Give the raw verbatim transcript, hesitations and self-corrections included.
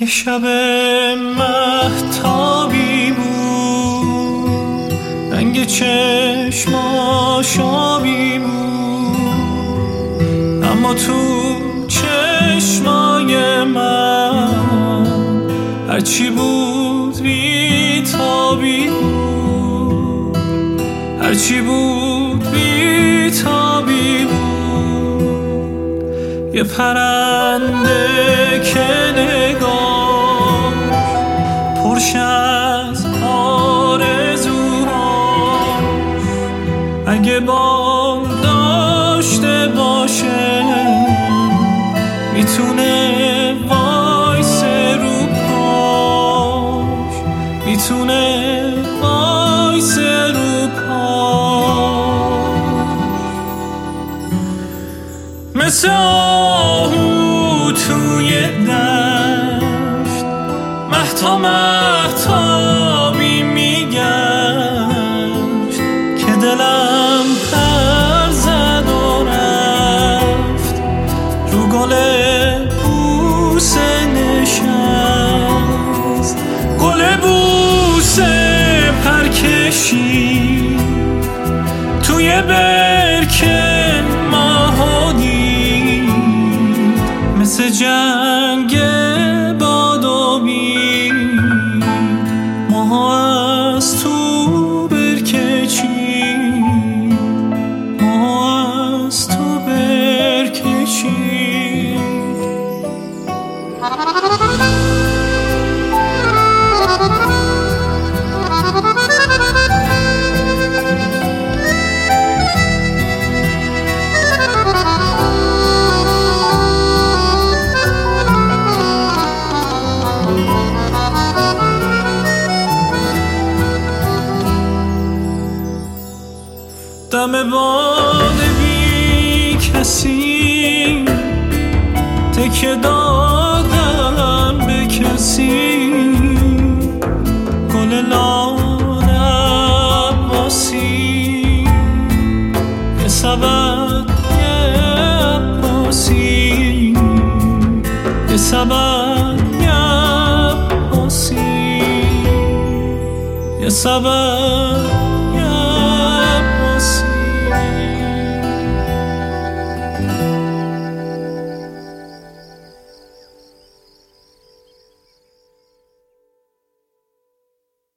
یه شب مهتابی بود، رنگ چشماش آبی بود، اما تو چشمای من هرچی بود بی‌تابی بود، هرچی بود بی‌تابی بود. یه پرنده که نگاه پرش از آرزوهاش، اگه بال داشته باشه میتونه وایسه رو پاش، میتونه وایسه رو پاش. مثل آهو توی دشت مهتا مهتابی میگشت، که دلم پر زد و رفت رو گل بوسه نشست، گل بوسه پرکشی توی برکه مهادی، مثل جنگ باد و بید ماها از تو برکه چید، ماها از تو برکه چید. دم باد بی کسی تکه دادم به کسی، گل لاله عباسی یه سبد یه عباسی، یه سبد یه عباسی، یه سبد